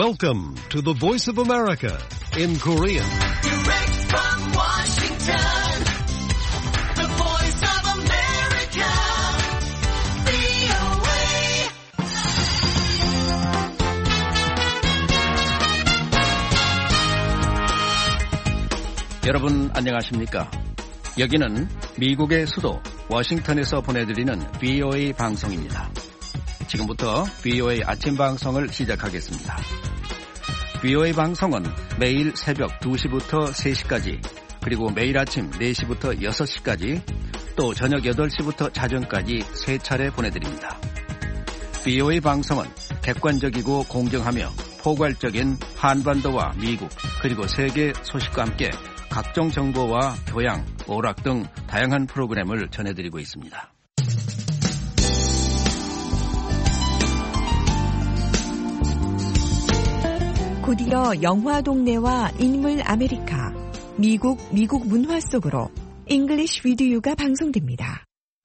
Welcome to the Voice of America in Korean. Direct from Washington, the Voice of America, VOA. 여러분 안녕하십니까? 여기는 미국의 수도 워싱턴에서 보내드리는 VOA 방송입니다. 지금부터 VOA 아침 방송을 시작하겠습니다. VOA 방송은 매일 새벽 2시부터 3시까지, 그리고 매일 아침 4시부터 6시까지, 또 저녁 8시부터 자정까지 3차례 보내드립니다. VOA 방송은 객관적이고 공정하며 포괄적인 한반도와 미국, 그리고 세계 소식과 함께 각종 정보와 교양, 오락 등 다양한 프로그램을 전해드리고 있습니다. 곧이어 영화 동네와 인물 아메리카, 미국 문화 속으로 English with You가 방송됩니다.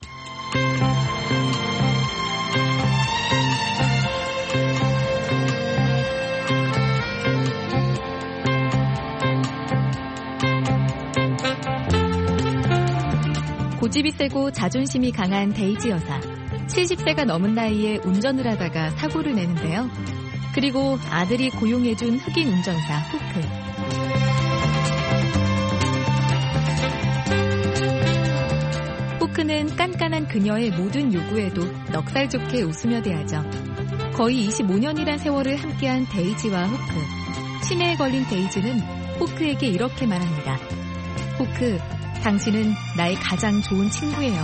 고집이 세고 자존심이 강한 데이지 여사. 70세가 넘은 나이에 운전을 하다가 사고를 내는데요. 그리고 아들이 고용해준 흑인 운전사 후크. 후크는 깐깐한 그녀의 모든 요구에도 넉살 좋게 웃으며 대하죠. 거의 25년이란 세월을 함께한 데이지와 후크. 치매에 걸린 데이지는 후크에게 이렇게 말합니다. 후크, 당신은 나의 가장 좋은 친구예요.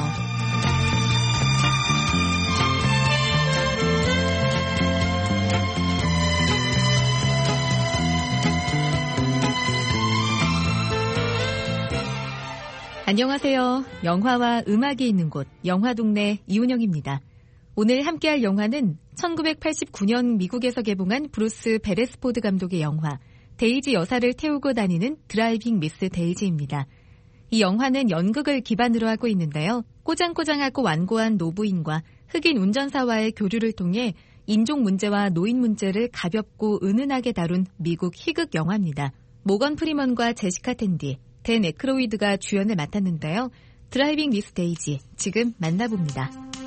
안녕하세요. 영화와 음악이 있는 곳, 영화동네 이은영입니다. 오늘 함께할 영화는 1989년 미국에서 개봉한 브루스 베레스포드 감독의 영화 데이지 여사를 태우고 다니는 드라이빙 미스 데이지입니다. 이 영화는 연극을 기반으로 하고 있는데요. 꼬장꼬장하고 완고한 노부인과 흑인 운전사와의 교류를 통해 인종 문제와 노인 문제를 가볍고 은은하게 다룬 미국 희극 영화입니다. 모건 프리먼과 제시카 텐디, 댄 에크로이드가 주연을 맡았는데요. 드라이빙 미스 데이지, 지금 만나봅니다.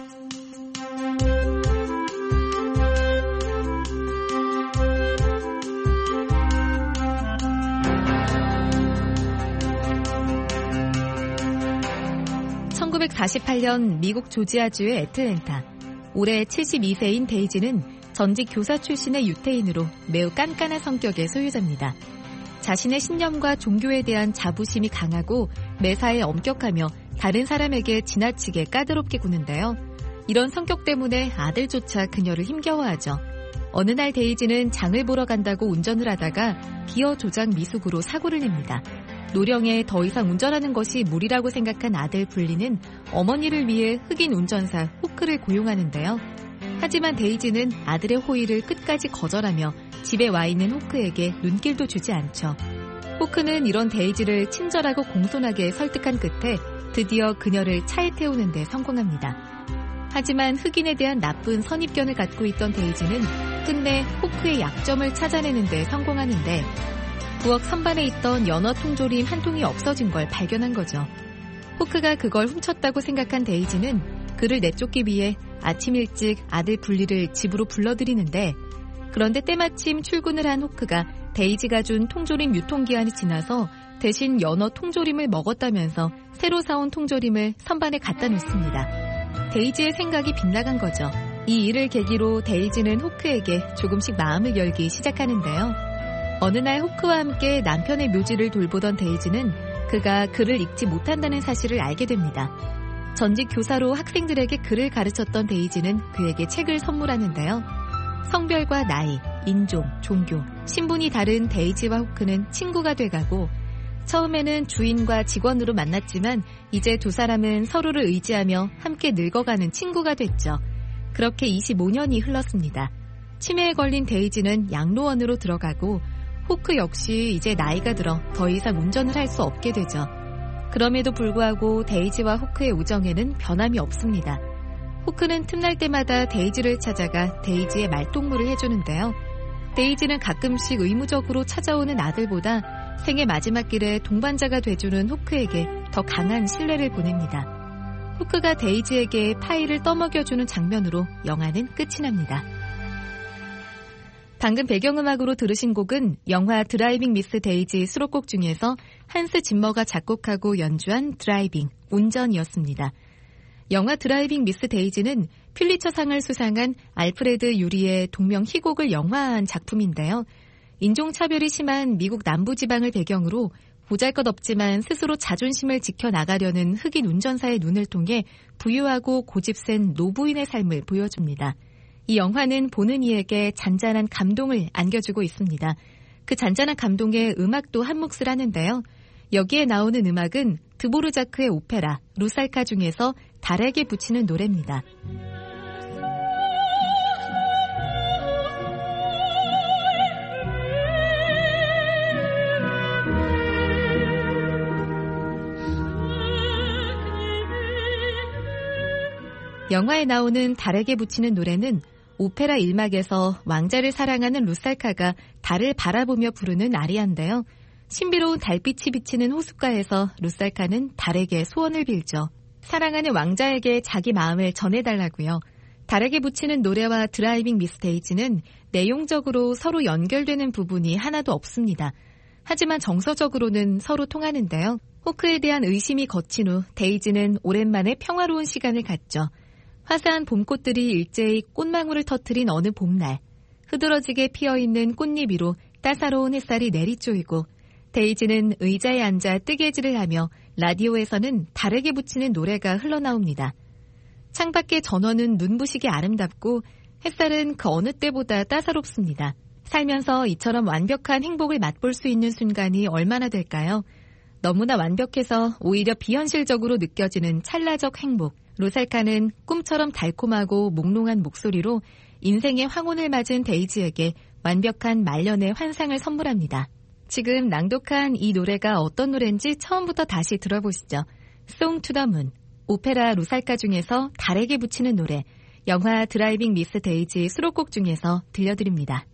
(1948년) 미국 조지아주의 애틀랜타. 올해 72세인 데이지는 전직 교사 출신의 유태인으로 매우 깐깐한 성격의 소유자입니다. 자신의 신념과 종교에 대한 자부심이 강하고 매사에 엄격하며 다른 사람에게 지나치게 까다롭게 구는데요. 이런 성격 때문에 아들조차 그녀를 힘겨워하죠. 어느 날 데이지는 장을 보러 간다고 운전을 하다가 기어 조작 미숙으로 사고를 냅니다. 노령에 더 이상 운전하는 것이 무리라고 생각한 아들 분리는 어머니를 위해 흑인 운전사 후크를 고용하는데요. 하지만 데이지는 아들의 호의를 끝까지 거절하며 집에 와 있는 후크에게 눈길도 주지 않죠. 후크는 이런 데이지를 친절하고 공손하게 설득한 끝에 드디어 그녀를 차에 태우는 데 성공합니다. 하지만 흑인에 대한 나쁜 선입견을 갖고 있던 데이지는 끝내 후크의 약점을 찾아내는 데 성공하는데 부엌 선반에 있던 연어 통조림 한 통이 없어진 걸 발견한 거죠. 후크가 그걸 훔쳤다고 생각한 데이지는 그를 내쫓기 위해 아침 일찍 아들 분리를 집으로 불러들이는데, 그런데 때마침 출근을 한 후크가 데이지가 준 통조림 유통기한이 지나서 대신 연어 통조림을 먹었다면서 새로 사온 통조림을 선반에 갖다 놓습니다. 데이지의 생각이 빗나간 거죠. 이 일을 계기로 데이지는 후크에게 조금씩 마음을 열기 시작하는데요. 어느 날 후크와 함께 남편의 묘지를 돌보던 데이지는 그가 글을 읽지 못한다는 사실을 알게 됩니다. 전직 교사로 학생들에게 글을 가르쳤던 데이지는 그에게 책을 선물하는데요. 성별과 나이, 인종, 종교, 신분이 다른 데이지와 후크는 친구가 돼가고, 처음에는 주인과 직원으로 만났지만 이제 두 사람은 서로를 의지하며 함께 늙어가는 친구가 됐죠. 그렇게 25년이 흘렀습니다. 치매에 걸린 데이지는 양로원으로 들어가고 후크 역시 이제 나이가 들어 더 이상 운전을 할 수 없게 되죠. 그럼에도 불구하고 데이지와 후크의 우정에는 변함이 없습니다. 후크는 틈날 때마다 데이지를 찾아가 데이지의 말동무를 해주는데요. 데이지는 가끔씩 의무적으로 찾아오는 아들보다 생애 마지막 길에 동반자가 돼주는 호크에게 더 강한 신뢰를 보냅니다. 호크가 데이지에게 파이를 떠먹여주는 장면으로 영화는 끝이 납니다. 방금 배경음악으로 들으신 곡은 영화 드라이빙 미스 데이지 수록곡 중에서 한스 짐머가 작곡하고 연주한 드라이빙, 운전이었습니다. 영화 드라이빙 미스 데이지는 퓰리처상을 수상한 알프레드 유리의 동명 희곡을 영화화한 작품인데요. 인종차별이 심한 미국 남부지방을 배경으로 보잘것없지만 스스로 자존심을 지켜나가려는 흑인 운전사의 눈을 통해 부유하고 고집센 노부인의 삶을 보여줍니다. 이 영화는 보는 이에게 잔잔한 감동을 안겨주고 있습니다. 그 잔잔한 감동에 음악도 한몫을 하는데요. 여기에 나오는 음악은 드보르자크의 오페라 루살카 중에서 달에게 붙이는 노래입니다. 영화에 나오는 달에게 붙이는 노래는 오페라 1막에서 왕자를 사랑하는 루살카가 달을 바라보며 부르는 아리아인데요. 신비로운 달빛이 비치는 호숫가에서 루살카는 달에게 소원을 빌죠. 사랑하는 왕자에게 자기 마음을 전해달라고요. 달에게 붙이는 노래와 드라이빙 미스 데이지는 내용적으로 서로 연결되는 부분이 하나도 없습니다. 하지만 정서적으로는 서로 통하는데요. 호크에 대한 의심이 거친 후 데이지는 오랜만에 평화로운 시간을 갖죠. 화사한 봄꽃들이 일제히 꽃망울을 터뜨린 어느 봄날, 흐드러지게 피어있는 꽃잎 위로 따사로운 햇살이 내리쪼이고 데이지는 의자에 앉아 뜨개질을 하며 라디오에서는 달에게 붙이는 노래가 흘러나옵니다. 창밖의 전원은 눈부시게 아름답고 햇살은 그 어느 때보다 따사롭습니다. 살면서 이처럼 완벽한 행복을 맛볼 수 있는 순간이 얼마나 될까요? 너무나 완벽해서 오히려 비현실적으로 느껴지는 찰나적 행복. 루살카는 꿈처럼 달콤하고 몽롱한 목소리로 인생의 황혼을 맞은 데이지에게 완벽한 말년의 환상을 선물합니다. 지금 낭독한 이 노래가 어떤 노래인지 처음부터 다시 들어보시죠. Song to the Moon, 오페라 루살카 중에서 달에게 붙이는 노래, 영화 드라이빙 미스 데이지 수록곡 중에서 들려드립니다.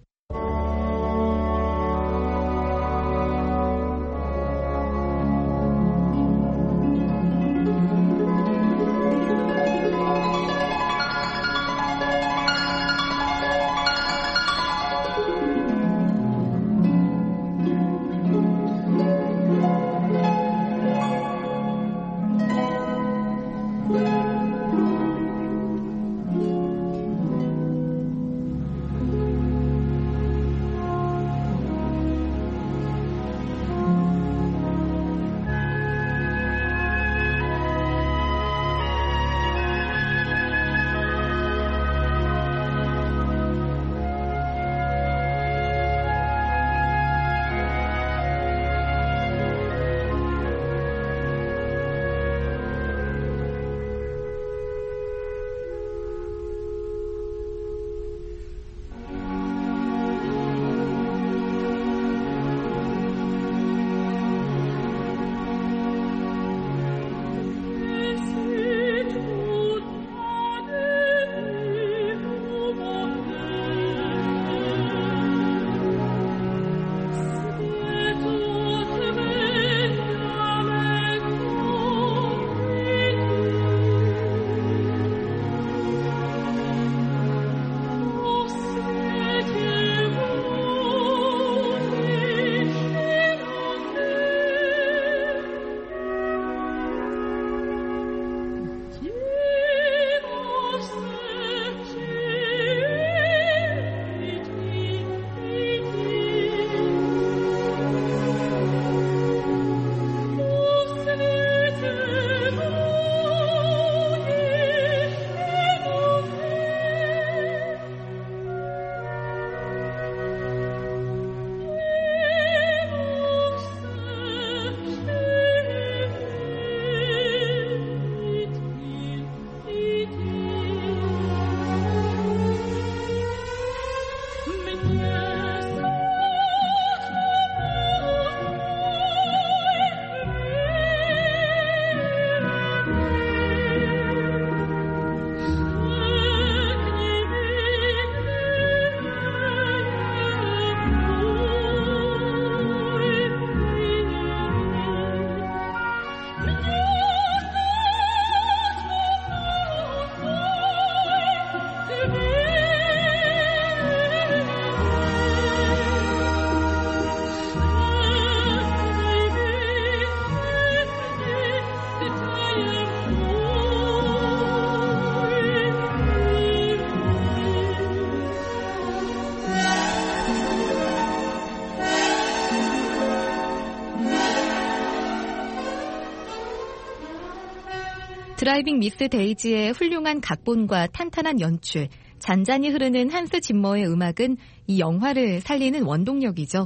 드라이빙 미스 데이지의 훌륭한 각본과 탄탄한 연출, 잔잔히 흐르는 한스 짐머의 음악은 이 영화를 살리는 원동력이죠.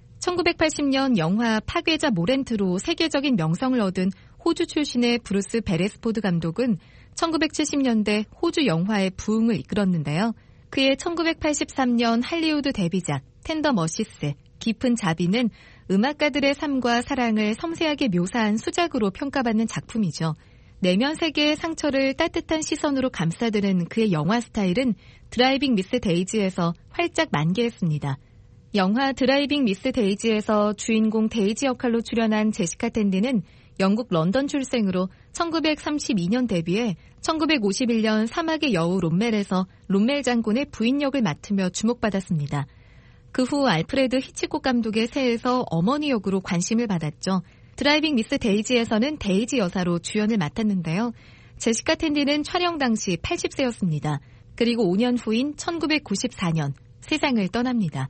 1980년 영화 파괴자 모렌트로 세계적인 명성을 얻은 호주 출신의 브루스 베레스포드 감독은 1970년대 호주 영화의 부흥을 이끌었는데요. 그의 1983년 할리우드 데뷔작 텐더 머시스, 깊은 자비는 음악가들의 삶과 사랑을 섬세하게 묘사한 수작으로 평가받는 작품이죠. 내면 세계의 상처를 따뜻한 시선으로 감싸드는 그의 영화 스타일은 드라이빙 미스 데이지에서 활짝 만개했습니다. 영화 드라이빙 미스 데이지에서 주인공 데이지 역할로 출연한 제시카 텐디는 영국 런던 출생으로 1932년 데뷔해 1951년 사막의 여우 롬멜에서 롬멜 장군의 부인 역을 맡으며 주목받았습니다. 그 후 알프레드 히치콕 감독의 새에서 어머니 역으로 관심을 받았죠. 드라이빙 미스 데이지에서는 데이지 여사로 주연을 맡았는데요. 제시카 텐디는 촬영 당시 80세였습니다. 그리고 5년 후인 1994년 세상을 떠납니다.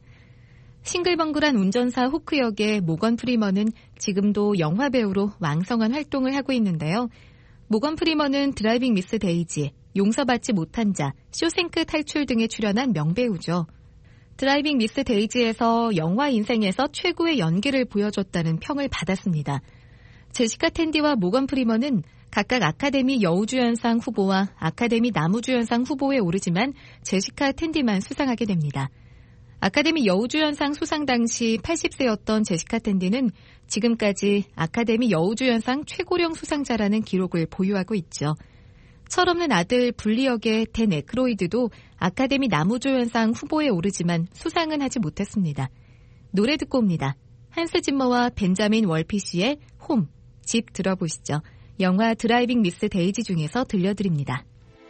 싱글벙글한 운전사 후크 역의 모건 프리먼은 지금도 영화 배우로 왕성한 활동을 하고 있는데요. 모건 프리먼은 드라이빙 미스 데이지, 용서받지 못한 자, 쇼생크 탈출 등에 출연한 명배우죠. 드라이빙 미스 데이지에서 영화 인생에서 최고의 연기를 보여줬다는 평을 받았습니다. 제시카 텐디와 모건 프리먼은 각각 아카데미 여우주연상 후보와 아카데미 남우주연상 후보에 오르지만 제시카 텐디만 수상하게 됩니다. 아카데미 여우주연상 수상 당시 80세였던 제시카 텐디는 지금까지 아카데미 여우주연상 최고령 수상자라는 기록을 보유하고 있죠. 철없는 아들 불리 역의 댄 에크로이드도 아카데미 남우주연상 후보에 오르지만 수상은 하지 못했습니다. 노래 듣고 옵니다. 한스 짐머와 벤자민 월피시의 홈, 집 들어보시죠. 영화 드라이빙 미스 데이지 중에서 들려드립니다.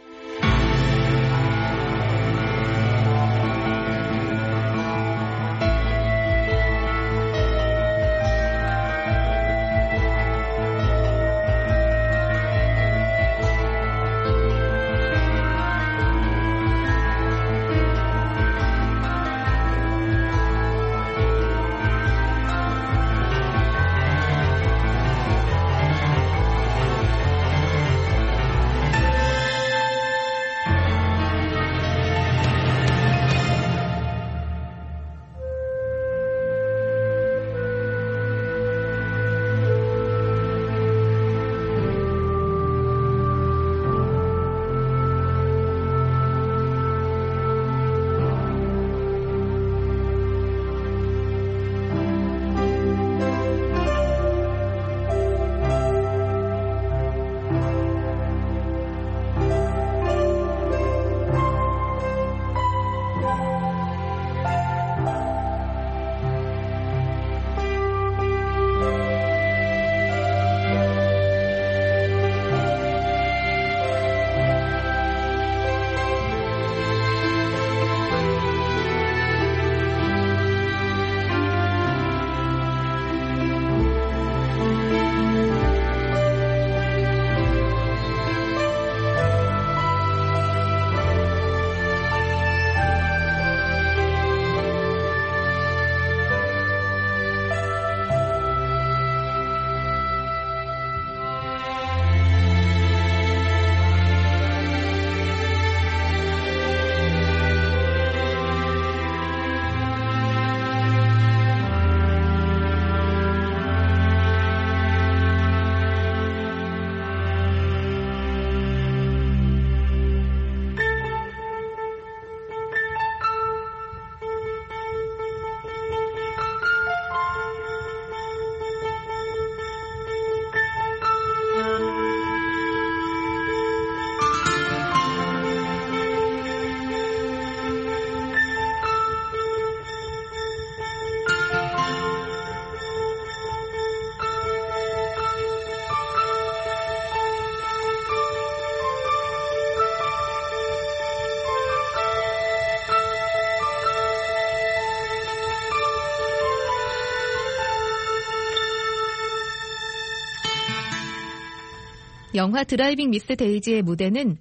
영화 드라이빙 미스 데이지의 무대는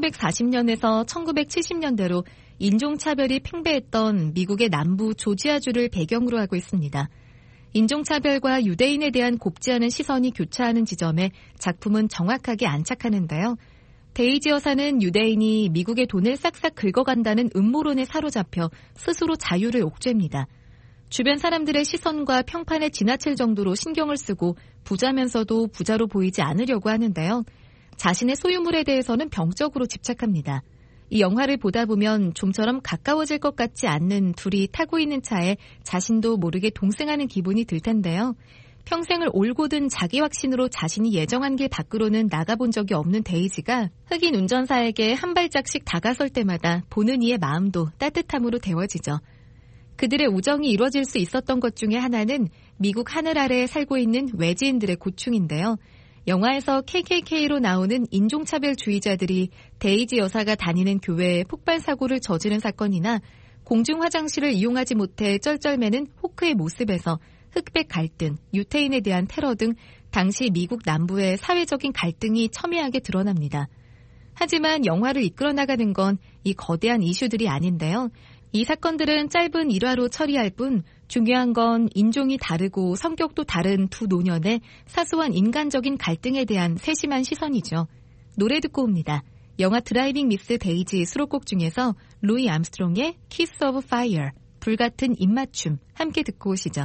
1940년에서 1970년대로 인종차별이 팽배했던 미국의 남부 조지아주를 배경으로 하고 있습니다. 인종차별과 유대인에 대한 곱지 않은 시선이 교차하는 지점에 작품은 정확하게 안착하는데요. 데이지 여사는 유대인이 미국의 돈을 싹싹 긁어간다는 음모론에 사로잡혀 스스로 자유를 옥죄입니다. 주변 사람들의 시선과 평판에 지나칠 정도로 신경을 쓰고 부자면서도 부자로 보이지 않으려고 하는데요. 자신의 소유물에 대해서는 병적으로 집착합니다. 이 영화를 보다 보면 좀처럼 가까워질 것 같지 않는 둘이 타고 있는 차에 자신도 모르게 동승하는 기분이 들 텐데요. 평생을 올곧은 자기 확신으로 자신이 예정한 길 밖으로는 나가본 적이 없는 데이지가 흑인 운전사에게 한 발짝씩 다가설 때마다 보는 이의 마음도 따뜻함으로 데워지죠. 그들의 우정이 이루어질 수 있었던 것 중에 하나는 미국 하늘 아래에 살고 있는 외지인들의 고충인데요. 영화에서 KKK로 나오는 인종차별주의자들이 데이지 여사가 다니는 교회에 폭발사고를 저지른 사건이나 공중 화장실을 이용하지 못해 쩔쩔매는 호크의 모습에서 흑백 갈등, 유태인에 대한 테러 등 당시 미국 남부의 사회적인 갈등이 첨예하게 드러납니다. 하지만 영화를 이끌어 나가는 건 이 거대한 이슈들이 아닌데요. 이 사건들은 짧은 일화로 처리할 뿐 중요한 건 인종이 다르고 성격도 다른 두 노년의 사소한 인간적인 갈등에 대한 세심한 시선이죠. 노래 듣고 옵니다. 영화 드라이빙 미스 데이지 수록곡 중에서 루이 암스트롱의 Kiss of Fire, 불같은 입맞춤 함께 듣고 오시죠.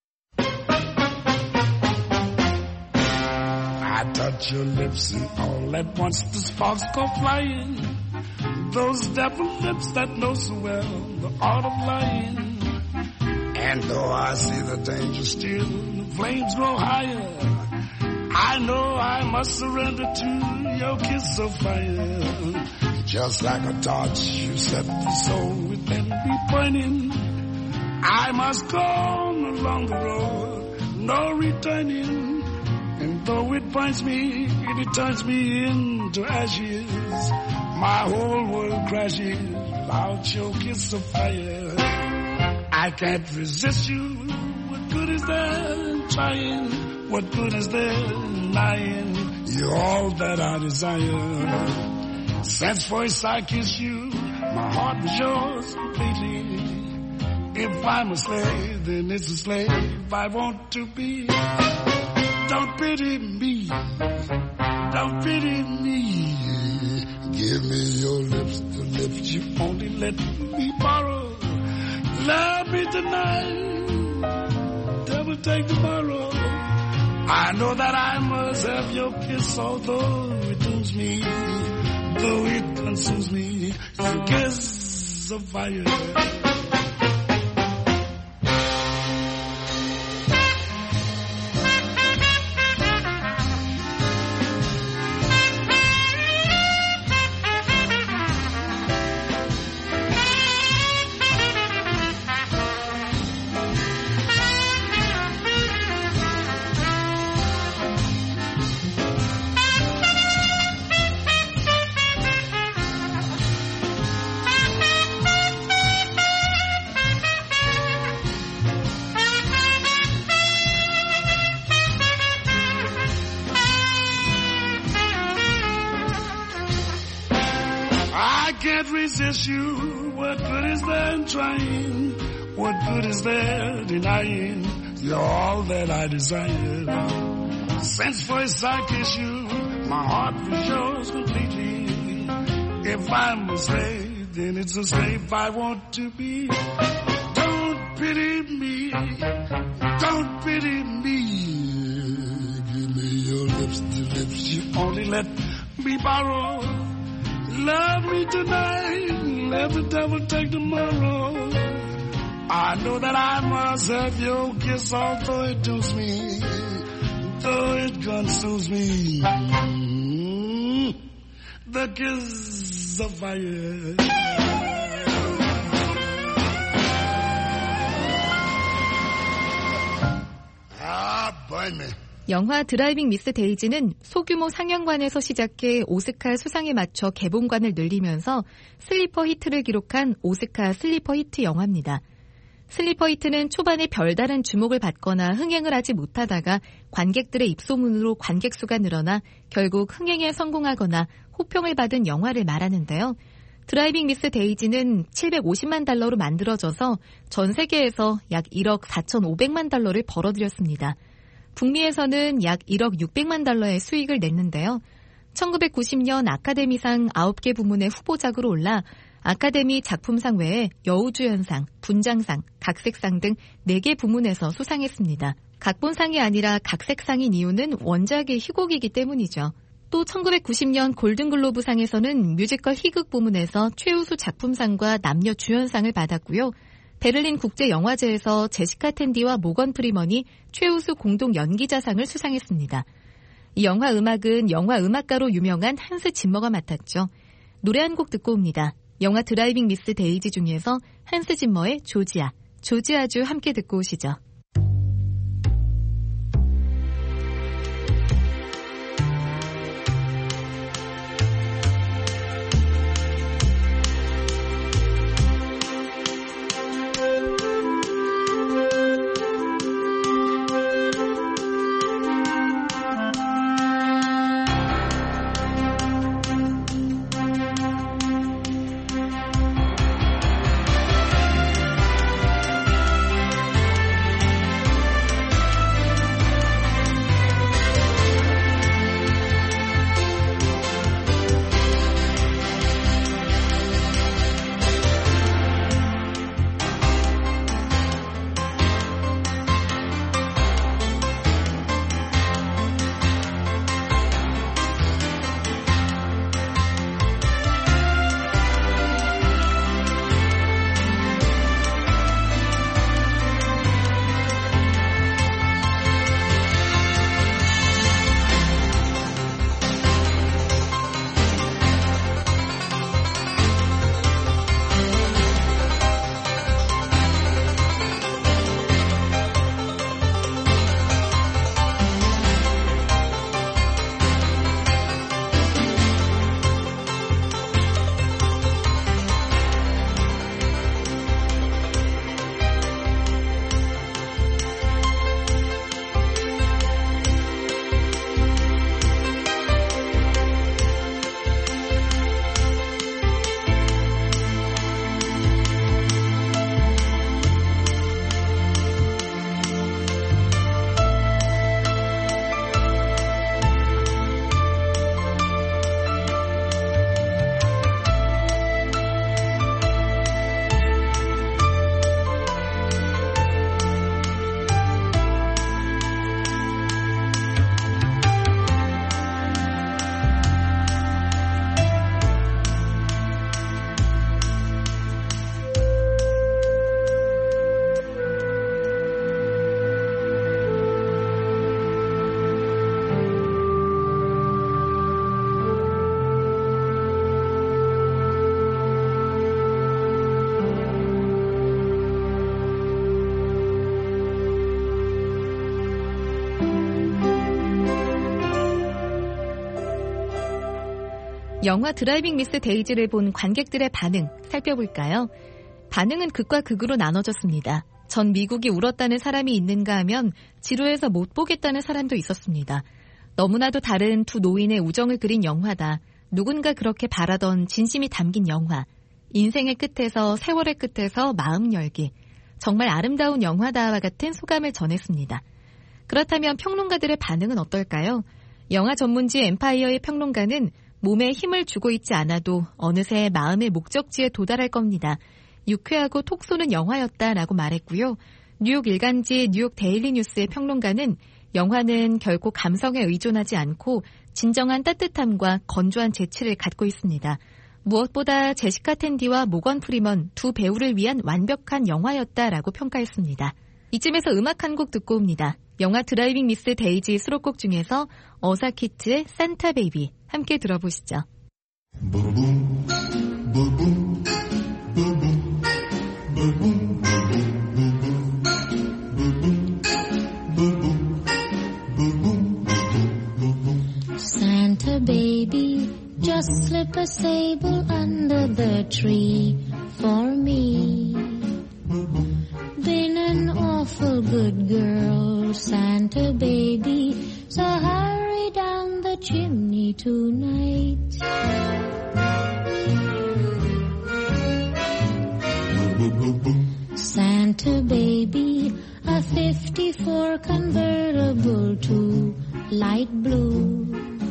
I touch your lips and all at once the sparks go flying. Those devil lips that know so well the art of lying. And though I see the danger still, the flames grow higher. I know I must surrender to your kiss of fire. Just like a torch, you set the soul within me burning. I must go on along the road, no returning. And though it burns me, it turns me into ashes. My whole world crashes without your kiss of fire. I can't resist you. What good is there in trying? What good is there in lying? You're all that I desire. Since first I kissed you, my heart was yours completely. If I'm a slave, then it's a slave I want to be. Don't pity me. Don't pity me. Give me your lips, the lips you only let me borrow. Love me tonight, devil take tomorrow. I know that I must have your kiss, although it dooms me, though it consumes me. Your kiss of fire. Resist you, what good is there in trying? What good is there denying? You're all that I desire. Since first I kissed you, my heart was yours completely. If I'm a slave, then it's a slave I want to be. Don't pity me, don't pity me. Give me your lips, the lips you only let me borrow. Love me tonight, let the devil take tomorrow. I know that I must have your kiss, although it dooms me, though it consumes me. The kiss of fire. Ah, burn me. 영화 드라이빙 미스 데이지는 소규모 상영관에서 시작해 오스카 수상에 맞춰 개봉관을 늘리면서 슬리퍼 히트를 기록한 오스카 슬리퍼 히트 영화입니다. 슬리퍼 히트는 초반에 별다른 주목을 받거나 흥행을 하지 못하다가 관객들의 입소문으로 관객 수가 늘어나 결국 흥행에 성공하거나 호평을 받은 영화를 말하는데요. 드라이빙 미스 데이지는 750만 달러로 만들어져서 전 세계에서 약 1억 4,500만 달러를 벌어들였습니다. 북미에서는 약 1억 600만 달러의 수익을 냈는데요. 1990년 아카데미상 9개 부문의 후보작으로 올라 아카데미 작품상 외에 여우주연상, 분장상, 각색상 등 4개 부문에서 수상했습니다. 각본상이 아니라 각색상인 이유는 원작의 희곡이기 때문이죠. 또 1990년 골든글로브상에서는 뮤지컬 희극 부문에서 최우수 작품상과 남녀 주연상을 받았고요. 베를린 국제영화제에서 제시카 텐디와 모건 프리먼이 최우수 공동 연기자상을 수상했습니다. 이 영화 음악은 영화 음악가로 유명한 한스 짐머가 맡았죠. 노래 한 곡 듣고 옵니다. 영화 드라이빙 미스 데이지 중에서 한스 짐머의 조지아주 함께 듣고 오시죠. 영화 드라이빙 미스 데이지를 본 관객들의 반응 살펴볼까요? 반응은 극과 극으로 나눠졌습니다. 전 미국이 울었다는 사람이 있는가 하면 지루해서 못 보겠다는 사람도 있었습니다. 너무나도 다른 두 노인의 우정을 그린 영화다. 누군가 그렇게 바라던 진심이 담긴 영화. 인생의 끝에서 세월의 끝에서 마음 열기. 정말 아름다운 영화다와 같은 소감을 전했습니다. 그렇다면 평론가들의 반응은 어떨까요? 영화 전문지 엠파이어의 평론가는 몸에 힘을 주고 있지 않아도 어느새 마음의 목적지에 도달할 겁니다. 유쾌하고 톡 쏘는 영화였다라고 말했고요. 뉴욕 일간지 뉴욕 데일리 뉴스의 평론가는 영화는 결코 감성에 의존하지 않고 진정한 따뜻함과 건조한 재치를 갖고 있습니다. 무엇보다 제시카 텐디와 모건 프리먼 두 배우를 위한 완벽한 영화였다라고 평가했습니다. 이쯤에서 음악 한 곡 듣고 옵니다. 영화 드라이빙 미스 데이지 수록곡 중에서 어사키트의 산타 베이비 함께 들어보시죠. Santa baby, just slip a sable under the tree for me. Been an awful good girl, Santa baby, so hurry down the chimney tonight. Santa baby, a 54 convertible to light blue.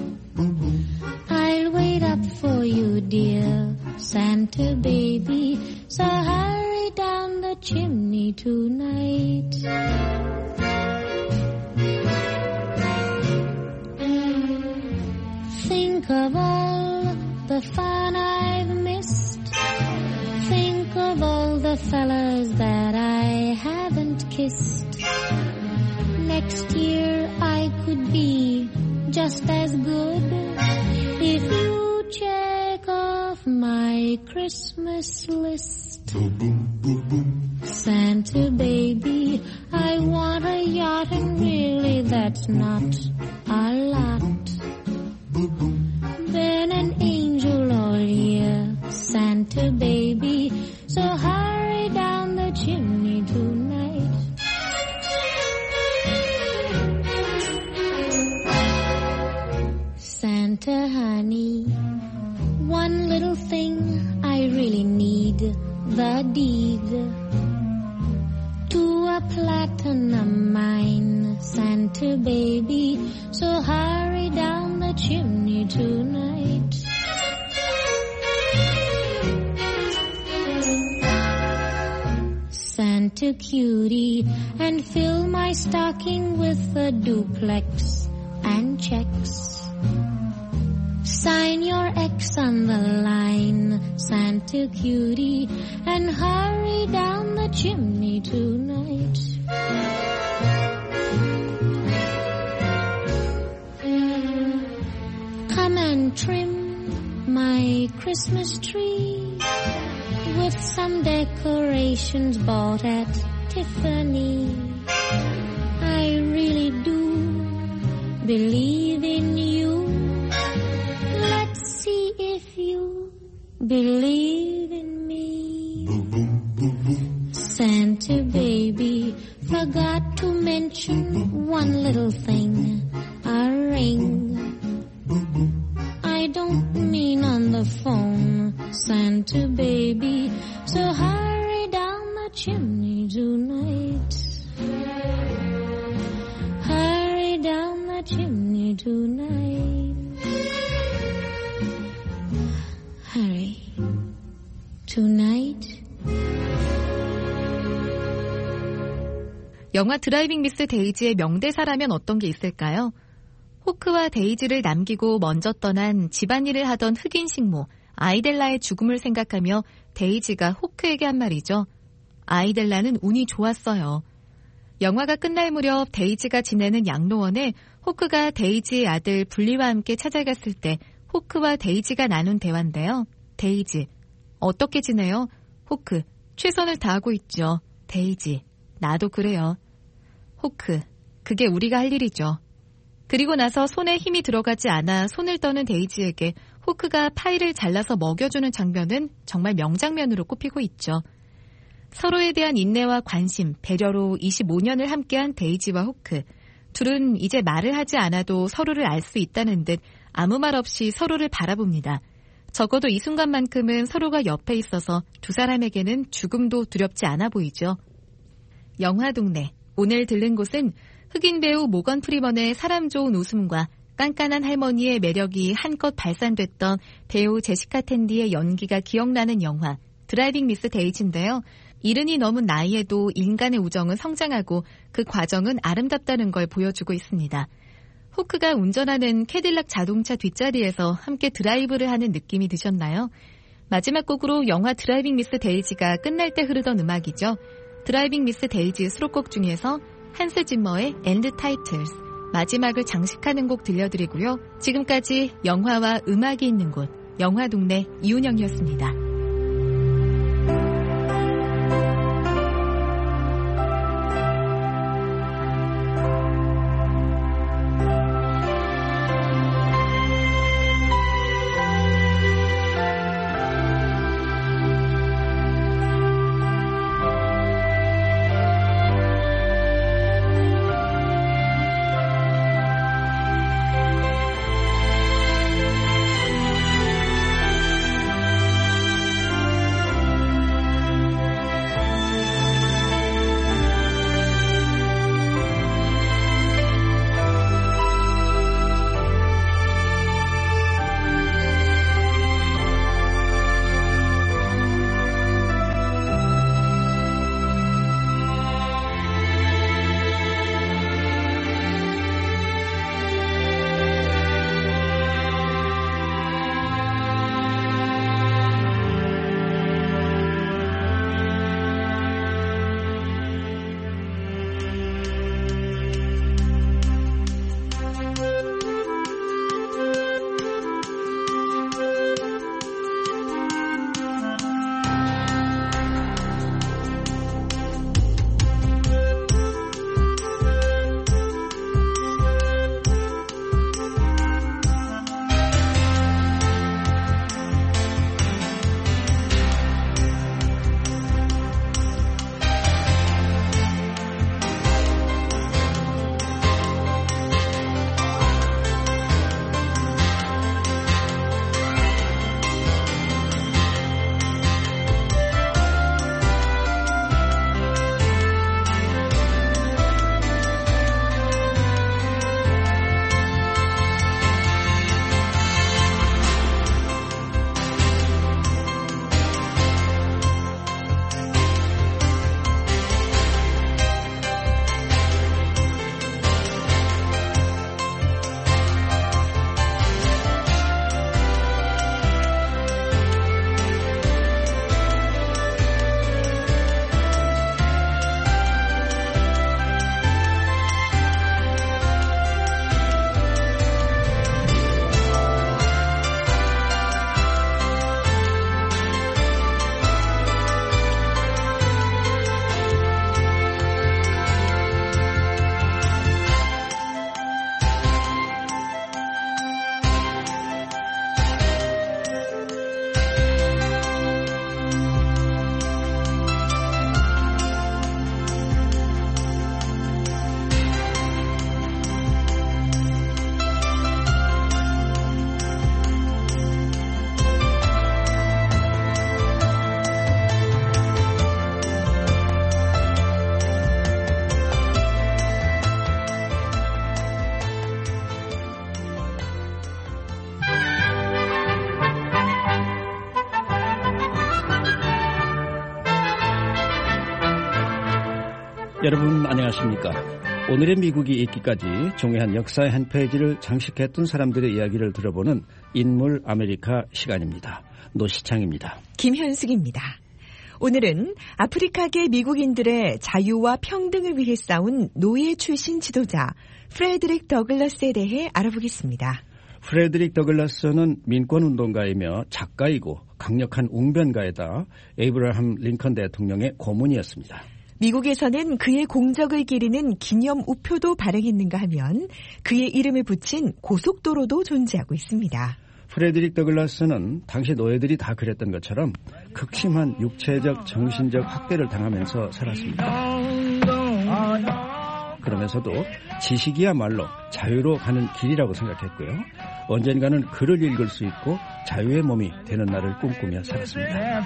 I'll wait up for you, dear Santa baby, so hurry down the chimney tonight. Think of all the fun I've missed. Think of all the fellas that I haven't kissed. Next year I could be just as good if you check off my Christmas list. Santa baby, I want a yacht, and really that's not a lot. Been an angel all year, Santa baby, so hurry down the chimney tonight. Santa honey, one little thing I really need, the deed to a platinum mine, Santa baby, so hurry down the chimney tonight. Santa cutie, and fill my stocking with a duplex and checks. Sign your X on the line, Santa cutie, and hurry down the chimney tonight. Come and trim my Christmas tree with some decorations bought at Tiffany. I really do believe in you. Let's see if you believe in me. Santa baby, forgot to mention one little thing, a ring. I don't mean on the phone, Santa baby, so hurry down the chimney tonight. Hurry down the chimney tonight. Hurry. Tonight. 영화 드라이빙 미스 데이지의 명대사라면 어떤 게 있을까요? 호크와 데이지를 남기고 먼저 떠난 집안일을 하던 흑인 식모 아이델라의 죽음을 생각하며 데이지가 호크에게 한 말이죠. 아이델라는 운이 좋았어요. 영화가 끝날 무렵 데이지가 지내는 양로원에 호크가 데이지의 아들 블리와 함께 찾아갔을 때 호크와 데이지가 나눈 대화인데요. 데이지, 어떻게 지내요? 호크, 최선을 다하고 있죠. 데이지, 나도 그래요. 호크, 그게 우리가 할 일이죠. 그리고 나서 손에 힘이 들어가지 않아 손을 떠는 데이지에게 호크가 파이를 잘라서 먹여주는 장면은 정말 명장면으로 꼽히고 있죠. 서로에 대한 인내와 관심, 배려로 25년을 함께한 데이지와 호크. 둘은 이제 말을 하지 않아도 서로를 알 수 있다는 듯 아무 말 없이 서로를 바라봅니다. 적어도 이 순간만큼은 서로가 옆에 있어서 두 사람에게는 죽음도 두렵지 않아 보이죠. 영화동네, 오늘 들른 곳은 흑인 배우 모건 프리먼의 사람 좋은 웃음과 깐깐한 할머니의 매력이 한껏 발산됐던 배우 제시카 텐디의 연기가 기억나는 영화 드라이빙 미스 데이지인데요. 이른이 넘은 나이에도 인간의 우정은 성장하고 그 과정은 아름답다는 걸 보여주고 있습니다. 호크가 운전하는 캐딜락 자동차 뒷자리에서 함께 드라이브를 하는 느낌이 드셨나요? 마지막 곡으로 영화 드라이빙 미스 데이지가 끝날 때 흐르던 음악이죠. 드라이빙 미스 데이지 수록곡 중에서 한스 짐머의 엔드 타이틀스, 마지막을 장식하는 곡 들려드리고요. 지금까지 영화와 음악이 있는 곳, 영화동네 이운영이었습니다. 여러분 안녕하십니까? 오늘의 미국이 있기까지 중요한 역사의 한 페이지를 장식했던 사람들의 이야기를 들어보는 인물 아메리카 시간입니다. 노시창입니다. 김현숙입니다. 오늘은 아프리카계 미국인들의 자유와 평등을 위해 싸운 노예 출신 지도자 프레드릭 더글라스에 대해 알아보겠습니다. 프레드릭 더글라스는 민권운동가이며 작가이고 강력한 웅변가에다 에이브라함 링컨 대통령의 고문이었습니다. 미국에서는 그의 공적을 기리는 기념 우표도 발행했는가 하면 그의 이름을 붙인 고속도로도 존재하고 있습니다. 프레드릭 더글라스는 당시 노예들이 다 그랬던 것처럼 극심한 육체적, 정신적 학대를 당하면서 살았습니다. 그러면서도 지식이야말로 자유로 가는 길이라고 생각했고요. 언젠가는 글을 읽을 수 있고 자유의 몸이 되는 날을 꿈꾸며 살았습니다.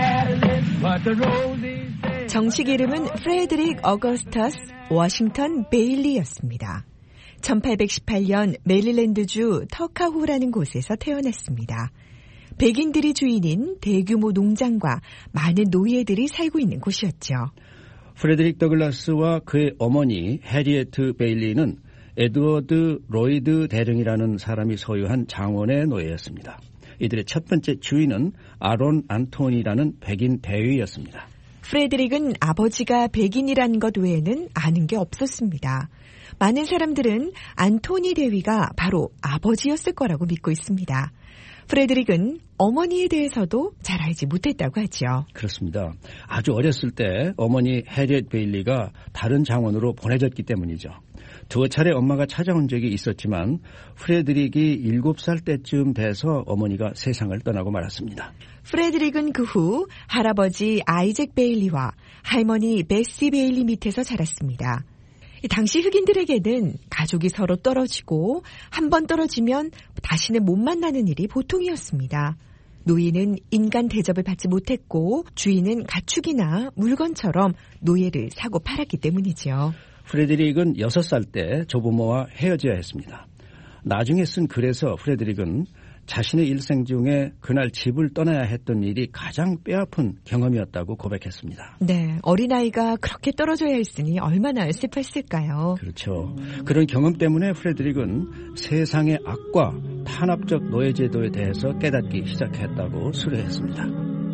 정식 이름은 프레드릭 어거스터스 워싱턴 베일리였습니다. 1818년 메릴랜드주 터카호라는 곳에서 태어났습니다. 백인들이 주인인 대규모 농장과 많은 노예들이 살고 있는 곳이었죠. 프레드릭 더글라스와 그의 어머니 해리에트 베일리는 에드워드 로이드 대령이라는 사람이 소유한 장원의 노예였습니다. 이들의 첫 번째 주인은 아론 안토니라는 백인 대위였습니다. 프레드릭은 아버지가 백인이라는 것 외에는 아는 게 없었습니다. 많은 사람들은 안토니 대위가 바로 아버지였을 거라고 믿고 있습니다. 프레드릭은 어머니에 대해서도 잘 알지 못했다고 하죠. 그렇습니다. 아주 어렸을 때 어머니 해리엣 베일리가 다른 장원으로 보내졌기 때문이죠. 두 차례 엄마가 찾아온 적이 있었지만 프레드릭이 7살 때쯤 돼서 어머니가 세상을 떠나고 말았습니다. 프레드릭은 그 후 할아버지 아이잭 베일리와 할머니 베시 베일리 밑에서 자랐습니다. 당시 흑인들에게는 가족이 서로 떨어지고 한 번 떨어지면 다시는 못 만나는 일이 보통이었습니다. 노예는 인간 대접을 받지 못했고 주인은 가축이나 물건처럼 노예를 사고 팔았기 때문이죠. 프레드릭은 6살 때 조부모와 헤어져야 했습니다. 나중에 쓴 글에서 프레드릭은 자신의 일생 중에 그날 집을 떠나야 했던 일이 가장 뼈아픈 경험이었다고 고백했습니다. 네, 어린아이가 그렇게 떨어져야 했으니 얼마나 슬펐을까요? 그렇죠. 그런 경험 때문에 프레드릭은 세상의 악과 탄압적 노예제도에 대해서 깨닫기 시작했다고 수료했습니다.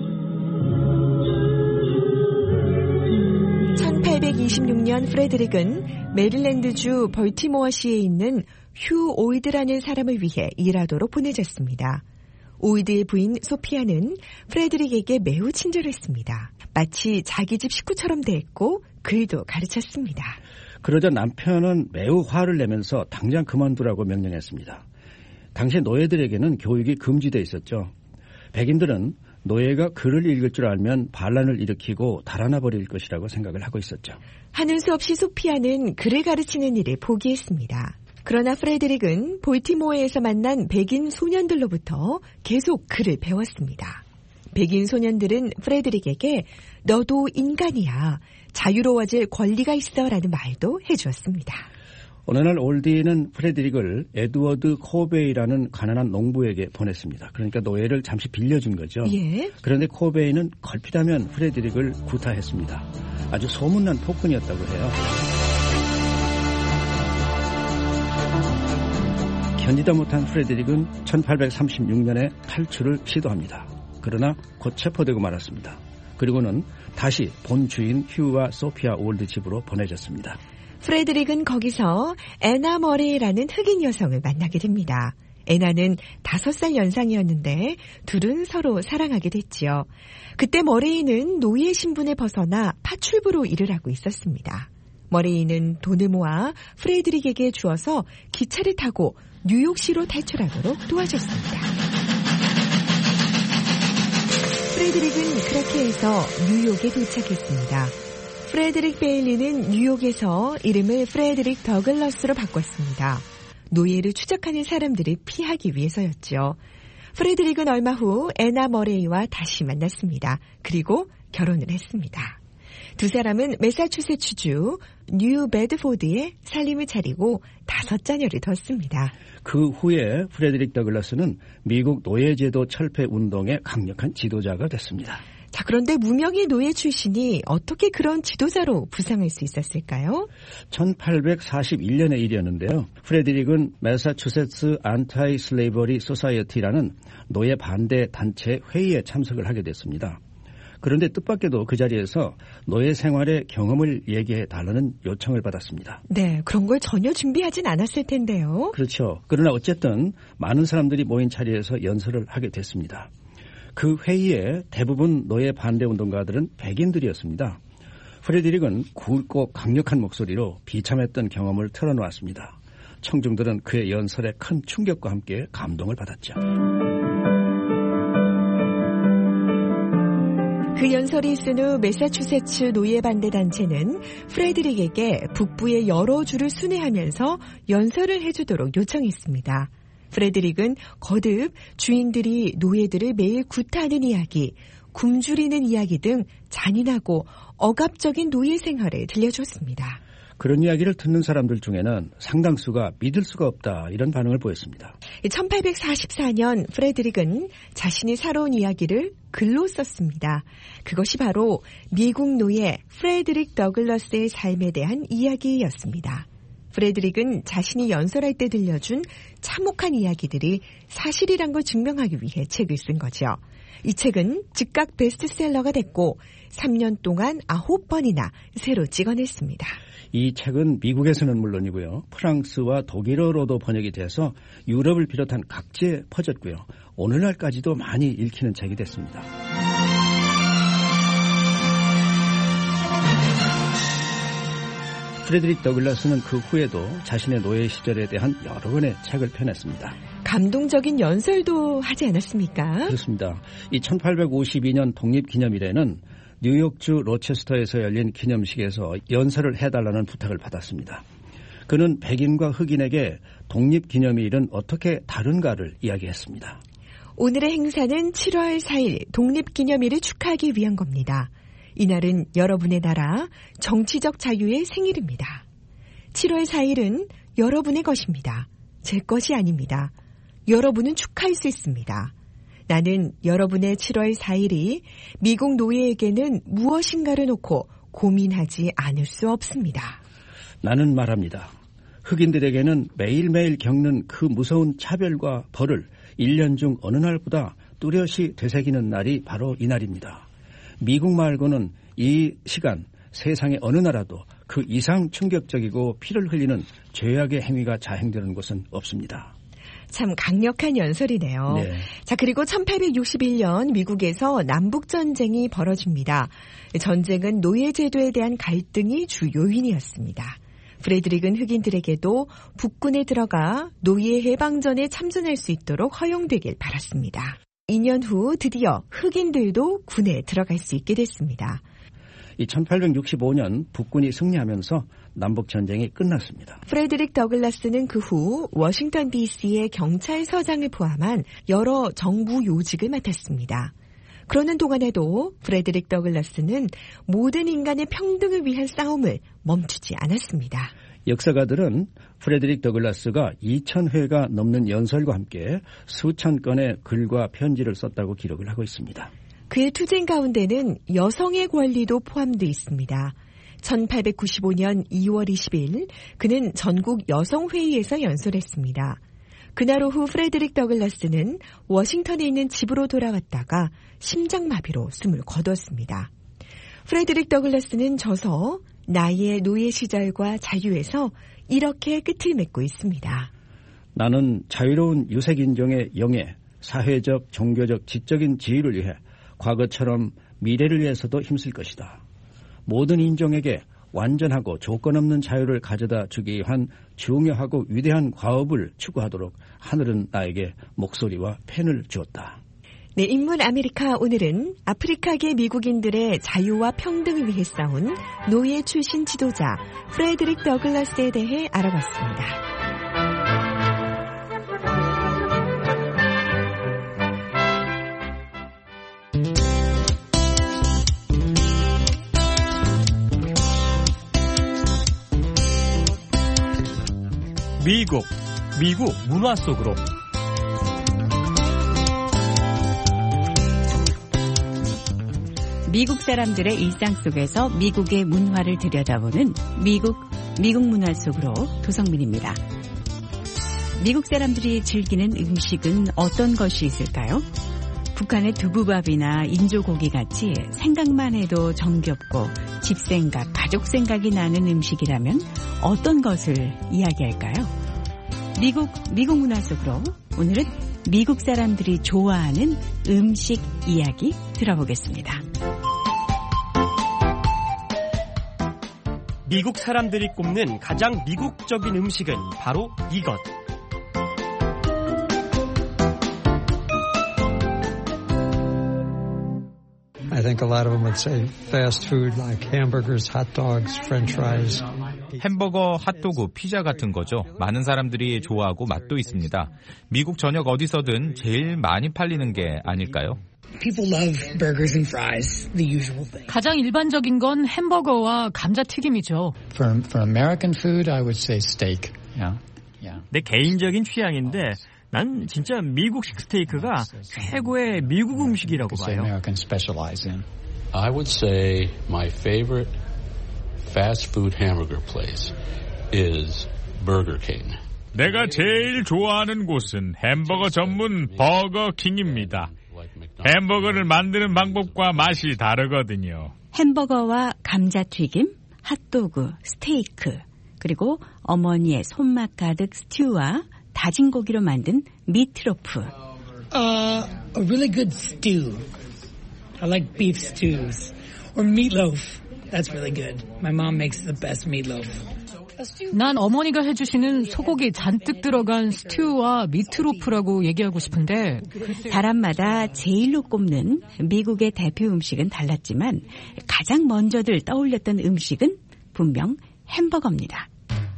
1826년 프레드릭은 메릴랜드주 벌티모어시에 있는 휴 오이드라는 사람을 위해 일하도록 보내졌습니다. 오이드의 부인 소피아는 프레드릭에게 매우 친절했습니다. 마치 자기 집 식구처럼 대했고 글도 가르쳤습니다. 그러자 남편은 매우 화를 내면서 당장 그만두라고 명령했습니다. 당시 노예들에게는 교육이 금지되어 있었죠. 백인들은 노예가 글을 읽을 줄 알면 반란을 일으키고 달아나 버릴 것이라고 생각을 하고 있었죠. 하는 수 없이 소피아는 글을 가르치는 일을 포기했습니다. 그러나 프레드릭은 볼티모어에서 만난 백인 소년들로부터 계속 글을 배웠습니다. 백인 소년들은 프레드릭에게 너도 인간이야, 자유로워질 권리가 있어 라는 말도 해주었습니다. 어느 날 올디는 프레드릭을 에드워드 코베이라는 가난한 농부에게 보냈습니다. 그러니까 노예를 잠시 빌려준 거죠. 예. 그런데 코베이는 걸핏하면 프레드릭을 구타했습니다. 아주 소문난 폭군이었다고 해요. 견디다 못한 프레드릭은 1836년에 탈출을 시도합니다. 그러나 곧 체포되고 말았습니다. 그리고는 다시 본 주인 휴와 소피아 올드 집으로 보내졌습니다. 프레드릭은 거기서 애나 머레이라는 흑인 여성을 만나게 됩니다. 애나는 5살 연상이었는데 둘은 서로 사랑하게 됐지요. 그때 머레이는 노예 신분에 벗어나 파출부로 일을 하고 있었습니다. 머레이는 돈을 모아 프레드릭에게 주어서 기차를 타고 뉴욕시로 탈출하도록 도와줬습니다. 프레드릭은 그렇게 해서 뉴욕에 도착했습니다. 프레드릭 베일리는 뉴욕에서 이름을 프레드릭 더글러스로 바꿨습니다. 노예를 추적하는 사람들을 피하기 위해서였죠. 프레드릭은 얼마 후 애나 머레이와 다시 만났습니다. 그리고 결혼을 했습니다. 두 사람은 매사추세츠주 뉴 베드포드에 살림을 차리고 5자녀를 뒀습니다. 그 후에 프레드릭 더글라스는 미국 노예제도 철폐 운동의 강력한 지도자가 됐습니다. 자, 그런데 무명의 노예 출신이 어떻게 그런 지도자로 부상할 수 있었을까요? 1841년의 일이었는데요. 프레드릭은 매사추세츠 안타이 슬레이버리 소사이어티라는 노예 반대 단체 회의에 참석을 하게 됐습니다. 그런데 뜻밖에도 그 자리에서 노예 생활의 경험을 얘기해 달라는 요청을 받았습니다. 네, 그런 걸 전혀 준비하진 않았을 텐데요. 그렇죠. 그러나 어쨌든 많은 사람들이 모인 자리에서 연설을 하게 됐습니다. 그 회의에 대부분 노예 반대 운동가들은 백인들이었습니다. 프레드릭은 굵고 강력한 목소리로 비참했던 경험을 털어놓았습니다. 청중들은 그의 연설에 큰 충격과 함께 감동을 받았죠. 그 연설이 있은 후 매사추세츠 노예 반대 단체는 프레드릭에게 북부의 여러 주를 순회하면서 연설을 해주도록 요청했습니다. 프레드릭은 거듭 주인들이 노예들을 매일 구타하는 이야기, 굶주리는 이야기 등 잔인하고 억압적인 노예 생활을 들려줬습니다. 그런 이야기를 듣는 사람들 중에는 상당수가 믿을 수가 없다 이런 반응을 보였습니다. 1844년 프레드릭은 자신이 살아온 이야기를 글로 썼습니다. 그것이 바로 미국 노예 프레드릭 더글러스의 삶에 대한 이야기였습니다. 프레드릭은 자신이 연설할 때 들려준 참혹한 이야기들이 사실이란 걸 증명하기 위해 책을 쓴 거죠. 이 책은 즉각 베스트셀러가 됐고 3년 동안 9번이나 새로 찍어냈습니다. 이 책은 미국에서는 물론이고요. 프랑스와 독일어로도 번역이 돼서 유럽을 비롯한 각지에 퍼졌고요. 오늘날까지도 많이 읽히는 책이 됐습니다. 프레드릭 더글라스는 그 후에도 자신의 노예 시절에 대한 여러 권의 책을 펴냈습니다. 감동적인 연설도 하지 않았습니까? 그렇습니다. 이 1852년 독립기념일에는 뉴욕주 로체스터에서 열린 기념식에서 연설을 해달라는 부탁을 받았습니다. 그는 백인과 흑인에게 독립기념일은 어떻게 다른가를 이야기했습니다. 오늘의 행사는 7월 4일 독립기념일을 축하하기 위한 겁니다. 이날은 여러분의 나라 정치적 자유의 생일입니다. 7월 4일은 여러분의 것입니다. 제 것이 아닙니다. 여러분은 축하할 수 있습니다. 나는 여러분의 7월 4일이 미국 노예에게는 무엇인가를 놓고 고민하지 않을 수 없습니다. 나는 말합니다. 흑인들에게는 매일매일 겪는 그 무서운 차별과 벌을 1년 중 어느 날보다 뚜렷이 되새기는 날이 바로 이날입니다. 미국 말고는 이 시간 세상의 어느 나라도 그 이상 충격적이고 피를 흘리는 죄악의 행위가 자행되는 곳은 없습니다. 참 강력한 연설이네요. 네. 자, 그리고 1861년 미국에서 남북전쟁이 벌어집니다. 전쟁은 노예제도에 대한 갈등이 주 요인이었습니다. 프레드릭은 흑인들에게도 북군에 들어가 노예 해방전에 참전할 수 있도록 허용되길 바랐습니다. 2년 후 드디어 흑인들도 군에 들어갈 수 있게 됐습니다. 이 1865년 북군이 승리하면서 남북전쟁이 끝났습니다. 프레드릭 더글라스는 그 후 워싱턴 DC의 경찰서장을 포함한 여러 정부 요직을 맡았습니다. 그러는 동안에도 프레드릭 더글라스는 모든 인간의 평등을 위한 싸움을 멈추지 않았습니다. 역사가들은 프레드릭 더글라스가 2,000회가 넘는 연설과 함께 수천 건의 글과 편지를 썼다고 기록을 하고 있습니다. 그의 투쟁 가운데는 여성의 권리도 포함되어 있습니다. 1895년 2월 20일 그는 전국 여성회의에서 연설했습니다. 그날 오후 프레드릭 더글라스는 워싱턴에 있는 집으로 돌아왔다가 심장마비로 숨을 거두었습니다. 프레드릭 더글라스는 저서 나의 노예 시절과 자유에서 이렇게 끝을 맺고 있습니다. 나는 자유로운 유색인종의 영예, 사회적, 종교적, 지적인 지위를 위해 과거처럼 미래를 위해서도 힘쓸 것이다. 모든 인종에게 완전하고 조건 없는 자유를 가져다 주기 위한 중요하고 위대한 과업을 추구하도록 하늘은 나에게 목소리와 펜을 주었다. 네, 인문 아메리카 오늘은 아프리카계 미국인들의 자유와 평등을 위해 싸운 노예 출신 지도자 프레드릭 더글라스에 대해 알아봤습니다. 미국 문화 속으로. 미국 사람들의 일상 속에서 미국의 문화를 들여다보는 미국 문화 속으로 도성민입니다. 미국 사람들이 즐기는 음식은 어떤 것이 있을까요? 북한의 두부밥이나 인조고기 같이 생각만 해도 정겹고 집생각, 가족 생각이 나는 음식이라면 어떤 것을 이야기할까요? 미국 문화 속으로 오늘은 미국 사람들이 좋아하는 음식 이야기 들어보겠습니다. 미국 사람들이 꼽는 가장 미국적인 음식은 바로 이것. I think a lot of them would say fast food like hamburgers, hot dogs, french fries. 햄버거, 핫도그, 피자 같은 거죠. 많은 사람들이 좋아하고 맛도 있습니다. 미국 전역 어디서든 제일 많이 팔리는 게 아닐까요? People love burgers and fries, the usual thing. 가장 일반적인 건 햄버거와 감자튀김이죠. For American food, I would say steak. Yeah. 내 개인적인 취향인데 난 진짜 미국식 스테이크가 최고의 미국 음식이라고 봐요. American specialize in. I would say my favorite fast food hamburger place is Burger King. 내가 제일 좋아하는 곳은 햄버거 전문 버거킹입니다. 햄버거를 만드는 방법과 맛이 다르거든요. 햄버거와 감자튀김, 핫도그, 스테이크, 그리고 어머니의 손맛 가득 스튜와 다진 고기로 만든 미트로프. A really good stew. I like beef stews. Or meatloaf. That's really good. My mom makes the best meatloaf. 난 어머니가 해주시는 소고기 잔뜩 들어간 스튜와 미트로프라고 얘기하고 싶은데 사람마다 제일로 꼽는 미국의 대표 음식은 달랐지만 가장 먼저들 떠올렸던 음식은 분명 햄버거입니다.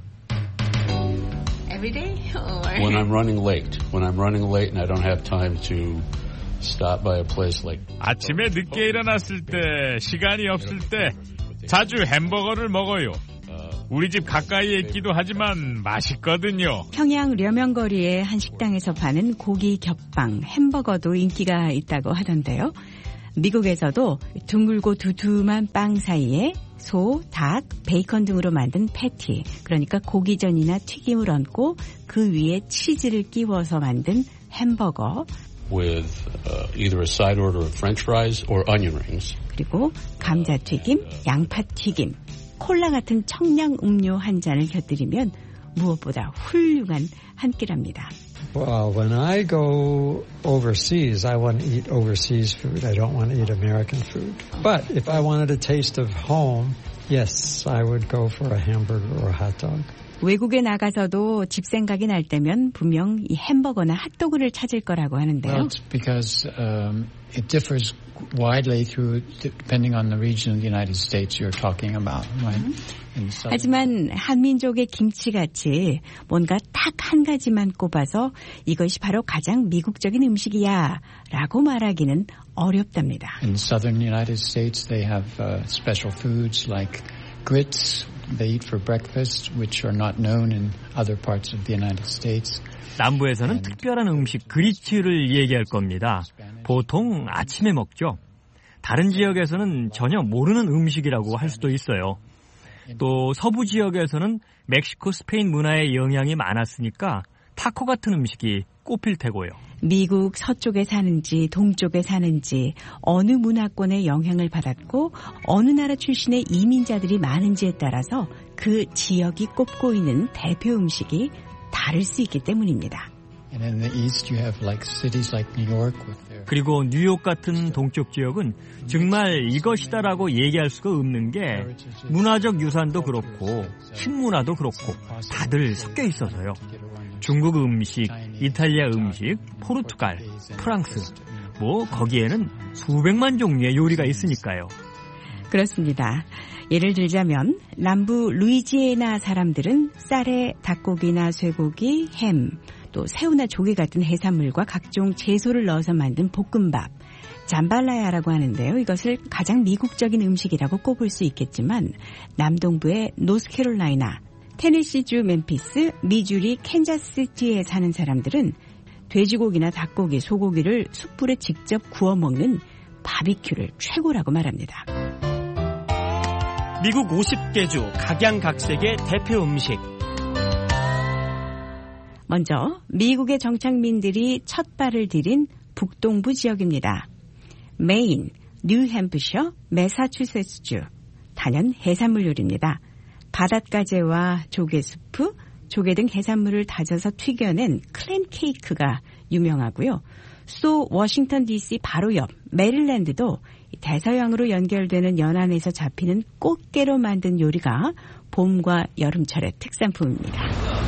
Every day? When I'm running late and I don't have time to stop by a place like 아침에 늦게 일어났을 때, 시간이 없을 때 자주 햄버거를 먹어요. 우리 집 가까이에 있기도 하지만 맛있거든요. 평양 려명거리의 한 식당에서 파는 고기 겹빵, 햄버거도 인기가 있다고 하던데요. 미국에서도 둥글고 두툼한 빵 사이에 소, 닭, 베이컨 등으로 만든 패티, 그러니까 고기전이나 튀김을 얹고 그 위에 치즈를 끼워서 만든 햄버거. With either a side order of french fries or onion rings. 그리고 감자튀김, 양파튀김, 콜라 같은 청량 음료 한 잔을 곁들이면 무엇보다 훌륭한 한 끼랍니다. Well, when I go overseas, I want to eat overseas food. I don't want to eat American food. But if I wanted a taste of home, yes, I would go for a hamburger or a hot dog. 외국에 나가서도 집 생각이 날 때면 분명 이 햄버거나 핫도그를 찾을 거라고 하는데요. Well, it's because it differs widely depending on the region of the United States you're talking about, right? 하지만 한민족의 김치같이 뭔가 딱 한 가지만 꼽아서 이것이 바로 가장 미국적인 음식이야 라고 말하기는 어렵답니다. In southern United States they have special foods like grits they eat for breakfast, which are not known in other parts of the United States. 남부에서는 특별한 음식 그리츠를 얘기할 겁니다. 보통 아침에 먹죠. 다른 지역에서는 전혀 모르는 음식이라고 할 수도 있어요. 또 서부 지역에서는 멕시코, 스페인 문화의 영향이 많았으니까 타코 같은 음식이 꼽힐 테고요. 미국 서쪽에 사는지 동쪽에 사는지 어느 문화권의 영향을 받았고 어느 나라 출신의 이민자들이 많은지에 따라서 그 지역이 꼽고 있는 대표 음식이 다를 수 있기 때문입니다. And in the east you have like cities like New York with their 그리고 뉴욕 같은 동쪽 지역은 정말 이것이다라고 얘기할 수가 없는 게 문화적 유산도 그렇고 식문화도 그렇고 다들 섞여 있어서요. 중국 음식, 이탈리아 음식, 포르투갈, 프랑스, 거기에는 수백만 종류의 요리가 있으니까요. 그렇습니다. 예를 들자면 남부 루이지애나 사람들은 쌀에 닭고기나 쇠고기, 햄, 또 새우나 조개 같은 해산물과 각종 채소를 넣어서 만든 볶음밥, 잠발라야라고 하는데요. 이것을 가장 미국적인 음식이라고 꼽을 수 있겠지만 남동부의 노스캐롤라이나, 테네시주 멤피스, 미주리 캔자스시티에 사는 사람들은 돼지고기나 닭고기, 소고기를 숯불에 직접 구워 먹는 바비큐를 최고라고 말합니다. 미국 50개주 각양각색의 대표 음식. 먼저 미국의 정착민들이 첫 발을 들인 북동부 지역입니다. 메인, 뉴햄프셔, 매사추세츠주. 단연 해산물 요리입니다. 바닷가재와 조개 수프, 조개 등 해산물을 다져서 튀겨낸 클램 케이크가 유명하고요. 또 워싱턴 DC 바로 옆 메릴랜드도 대서양으로 연결되는 연안에서 잡히는 꽃게로 만든 요리가 봄과 여름철의 특산품입니다.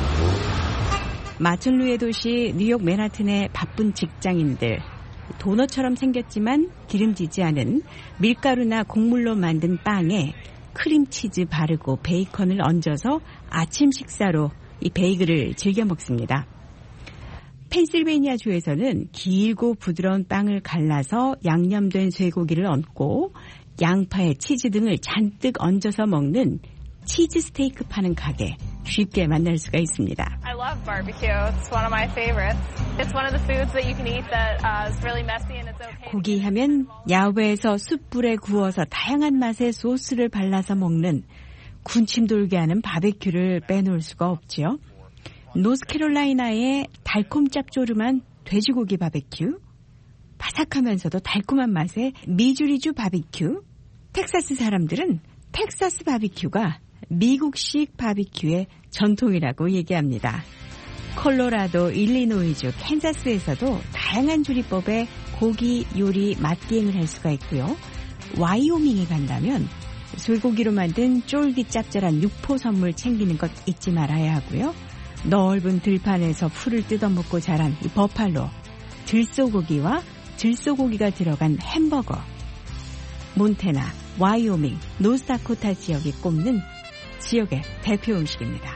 마천루의 도시 뉴욕 맨하튼의 바쁜 직장인들, 도넛처럼 생겼지만 기름지지 않은 밀가루나 곡물로 만든 빵에 크림치즈 바르고 베이컨을 얹어서 아침 식사로 이 베이글을 즐겨 먹습니다. 펜실베이니아 주에서는 길고 부드러운 빵을 갈라서 양념된 쇠고기를 얹고 양파에 치즈 등을 잔뜩 얹어서 먹는 치즈 스테이크 파는 가게 쉽게 만날 수가 있습니다. I love barbecue. It's one of my favorites. It's one of the foods that you can eat that is really messy and it's okay. 고기 하면 야외에서 숯불에 구워서 다양한 맛의 소스를 발라서 먹는 군침 돌게 하는 바베큐를 빼놓을 수가 없지요. 노스캐롤라이나의 달콤 짭조름한 돼지고기 바베큐, 바삭하면서도 달콤한 맛의 미주리주 바베큐, 텍사스 사람들은 텍사스 바비큐가 미국식 바비큐의 전통이라고 얘기합니다. 콜로라도, 일리노이주, 캔자스에서도 다양한 조리법의 고기 요리 맛기행을 할 수가 있고요. 와이오밍에 간다면 쇠고기로 만든 쫄깃 짭짤한 육포 선물 챙기는 것 잊지 말아야 하고요. 넓은 들판에서 풀을 뜯어먹고 자란 이 버팔로, 들소고기와 들소고기가 들어간 햄버거, 몬태나, 와이오밍, 노스다코타 지역이 꼽는 지역의 대표 음식입니다.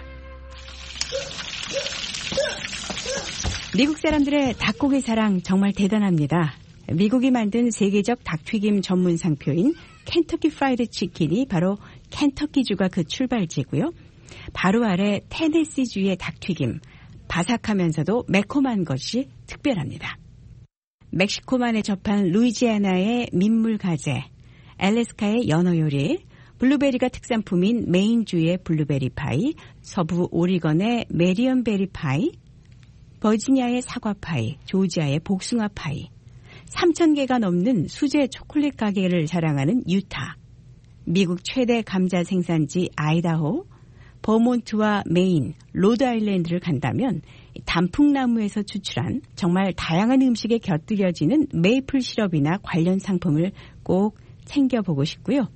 미국 사람들의 닭고기 사랑 정말 대단합니다. 미국이 만든 세계적 닭튀김 전문 상표인 켄터키 프라이드 치킨이 바로 켄터키주가 그 출발지고요. 바로 아래 테네시주의 닭튀김, 바삭하면서도 매콤한 것이 특별합니다. 멕시코만에 접한 루이지애나의 민물가재, 알래스카의 연어 요리, 블루베리가 특산품인 메인주의 블루베리 파이, 서부 오리건의 메리언베리 파이, 버지니아의 사과 파이, 조지아의 복숭아 파이, 3,000개가 넘는 수제 초콜릿 가게를 자랑하는 유타, 미국 최대 감자 생산지 아이다호, 버몬트와 메인, 로드아일랜드를 간다면 단풍나무에서 추출한 정말 다양한 음식에 곁들여지는 메이플 시럽이나 관련 상품을 꼭 챙겨보고 싶고요.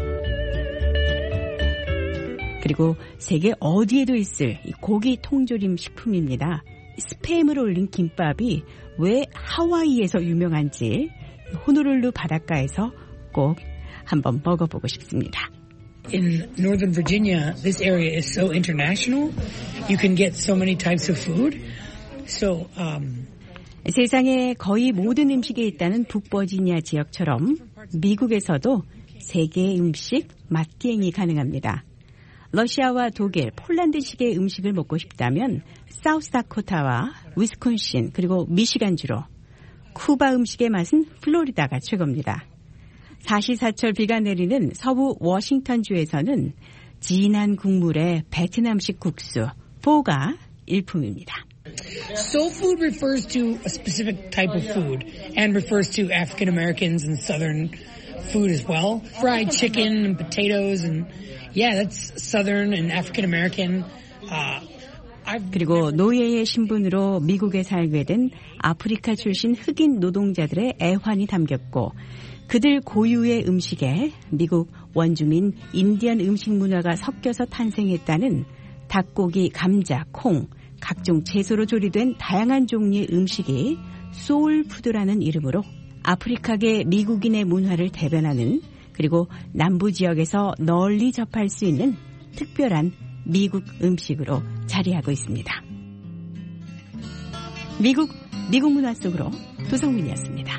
그리고 세계 어디에도 있을 이 고기 통조림 식품입니다. 스팸을 올린 김밥이 왜 하와이에서 유명한지 호놀룰루 바닷가에서 꼭 한번 먹어보고 싶습니다. In Northern Virginia, this area is so international. You can get so many types of food. So, 세상에 거의 모든 음식이 있다는 북버지니아 지역처럼 미국에서도 세계의 음식 맛기행이 가능합니다. 러시아와 독일, 폴란드식의 음식을 먹고 싶다면 사우스다코타와 위스콘신 그리고 미시간주로, 쿠바 음식의 맛은 플로리다가 최고입니다. 사시사철 비가 내리는 서부 워싱턴주에서는 진한 국물에 베트남식 국수, 포가 일품입니다. Soul food refers to a specific type of food and refers to African Americans and Southern food as well. Fried chicken and potatoes and yeah, that's Southern and African American. 그리고 노예의 신분으로 미국에 살게 된 아프리카 출신 흑인 노동자들의 애환이 담겼고 그들 고유의 음식에 미국 원주민 인디언 음식 문화가 섞여서 탄생했다는 닭고기, 감자, 콩, 각종 채소로 조리된 다양한 종류의 음식이 소울푸드라는 이름으로 아프리카계 미국인의 문화를 대변하는 그리고 남부 지역에서 널리 접할 수 있는 특별한 미국 음식으로 자리하고 있습니다. 미국 문화 속으로 도성민이었습니다.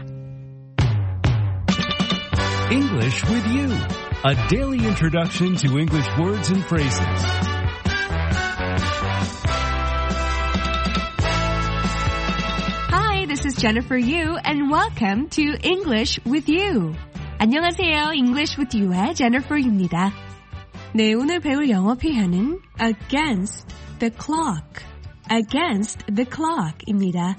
English with you. A daily introduction to English words and phrases. Hi, this is Jennifer Yu and welcome to English with You. 안녕하세요. English with You의 Jennifer입니다. 네, 오늘 배울 영어 표현은 against the clock. against the clock입니다.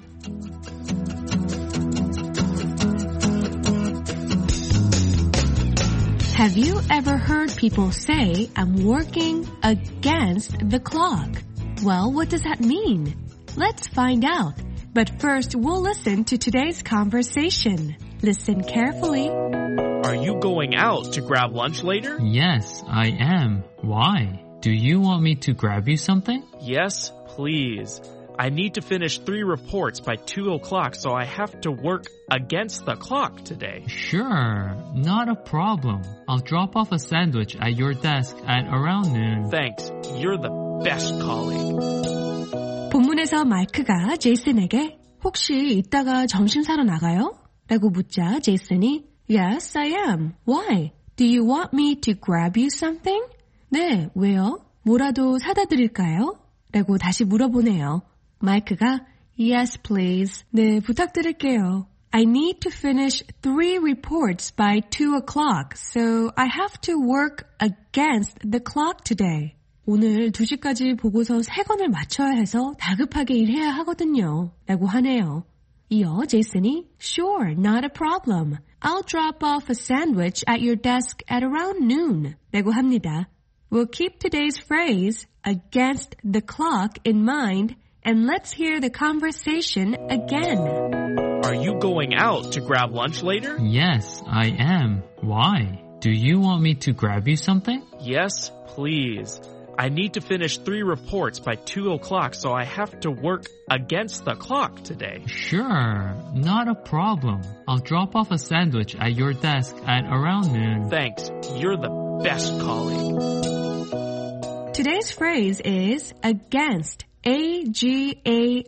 Have you ever heard people say, I'm working against the clock? Well, what does that mean? Let's find out. But first, we'll listen to today's conversation. Listen carefully. Are you going out to grab lunch later? Yes, I am. Why? Do you want me to grab you something? Yes, please. I need to finish 3 reports by 2 o'clock, so I have to work against the clock today. Sure, not a problem. I'll drop off a sandwich at your desk at around noon. Thanks. You're the best colleague. 본문에서 마이크가 제이슨에게 혹시 이따가 점심 사러 나가요? 라고 묻자 제이슨이 Yes, I am. Why? Do you want me to grab you something? 네, 왜요? 뭐라도 사다 드릴까요? 라고 다시 물어보네요. 마이크가 Yes, please. 네, 부탁드릴게요. I need to finish 3 reports by 2 o'clock, so I have to work against the clock today. 오늘 2시까지 보고서 3건을 맞춰야 해서 다급하게 일해야 하거든요. 라고 하네요. 이어 제이슨이 Sure, not a problem. I'll drop off a sandwich at your desk at around noon. 라고 합니다. We'll keep today's phrase, against the clock, in mind, and let's hear the conversation again. Are you going out to grab lunch later? Yes, I am. Why? Do you want me to grab you something? Yes, please. I need to finish 3 reports by 2 o'clock, so I have to work against the clock today. Sure, not a problem. I'll drop off a sandwich at your desk at around noon. Thanks. You're the best colleague. Today's phrase is against. A-G-A-I-N-S-T.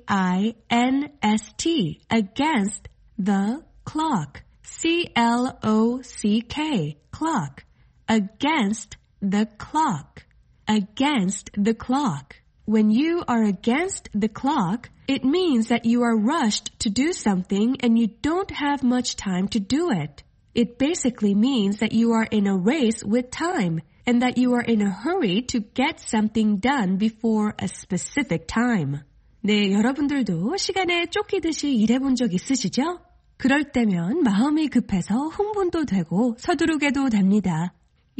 Against the clock. C-L-O-C-K. Clock. Against the clock. Against the clock. When you are against the clock, it means that you are rushed to do something and you don't have much time to do it. It basically means that you are in a race with time and that you are in a hurry to get something done before a specific time. 네, 여러분들도 시간에 쫓기듯이 일해본 적 있으시죠? 그럴 때면 마음이 급해서 흥분도 되고 서두르게도 됩니다.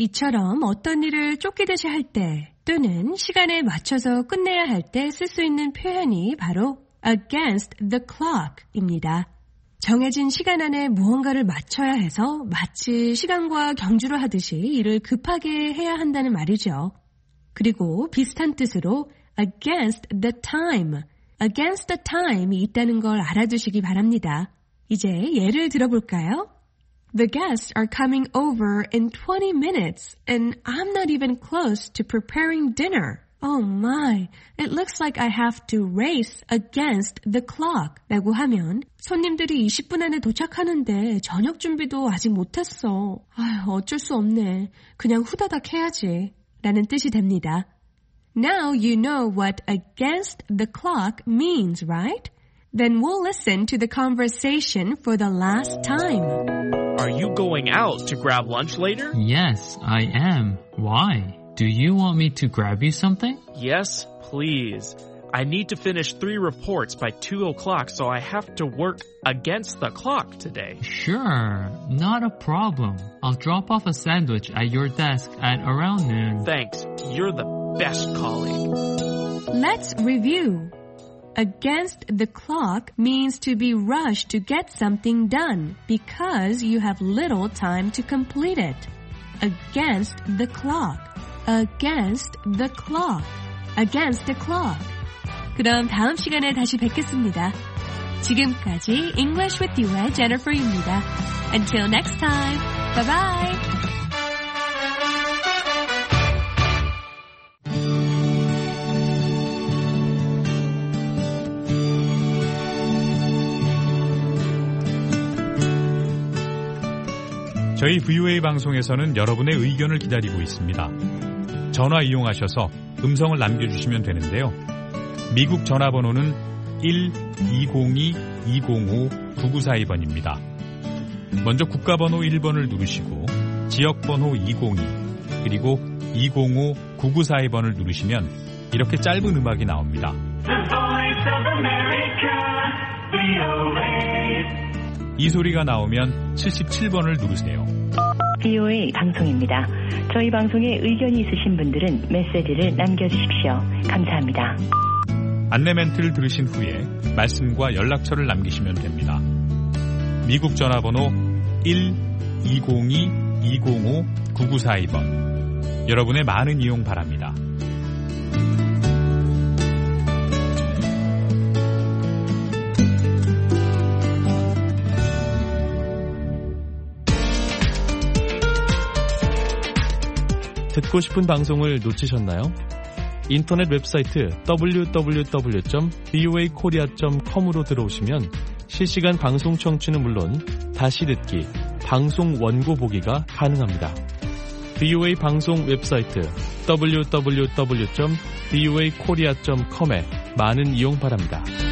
이처럼 어떤 일을 쫓기듯이 할 때 또는 시간에 맞춰서 끝내야 할 때 쓸 수 있는 표현이 바로 against the clock입니다. 정해진 시간 안에 무언가를 맞춰야 해서 마치 시간과 경주를 하듯이 일을 급하게 해야 한다는 말이죠. 그리고 비슷한 뜻으로 against the time, against the time이 있다는 걸 알아두시기 바랍니다. 이제 예를 들어볼까요? The guests are coming over in 20 minutes and I'm not even close to preparing dinner. Oh my, it looks like I have to race against the clock. 라고 하면 손님들이 20분 안에 도착하는데 저녁 준비도 아직 못했어. 아휴, 어쩔 수 없네. 그냥 후다닥 해야지. 라는 뜻이 됩니다. Now you know what against the clock means, right? Then we'll listen to the conversation for the last time. Are you going out to grab lunch later? Yes, I am. Why? Do you want me to grab you something? Yes, please. I need to finish 3 reports by 2 o'clock, so I have to work against the clock today. Sure, not a problem. I'll drop off a sandwich at your desk at around noon. Thanks. You're the best colleague. Let's review. Against the clock means to be rushed to get something done because you have little time to complete it. Against the clock. Against the clock. Against the clock. 그럼 다음 시간에 다시 뵙겠습니다. 지금까지 English with You의 Jennifer입니다. Until next time. Bye bye. 저희 VOA 방송에서는 여러분의 의견을 기다리고 있습니다. 전화 이용하셔서 음성을 남겨주시면 되는데요. 미국 전화번호는 1-202 1-205-9942번입니다. 먼저 국가번호 1번을 누르시고 지역번호 202 그리고 205-9942번을 누르시면 이렇게 짧은 음악이 나옵니다. 이 소리가 나오면 77번을 누르세요. VOA 방송입니다. 저희 방송에 의견이 있으신 분들은 메시지를 남겨주십시오. 감사합니다. 안내 멘트를 들으신 후에 말씀과 연락처를 남기시면 됩니다. 미국 전화번호 1-202-205-9942번. 여러분의 많은 이용 바랍니다. 듣고 싶은 방송을 놓치셨나요? 인터넷 웹사이트 www.voakorea.com으로 들어오시면 실시간 방송 청취는 물론 다시 듣기, 방송 원고 보기가 가능합니다. VOA 방송 웹사이트 www.voakorea.com에 많은 이용 바랍니다.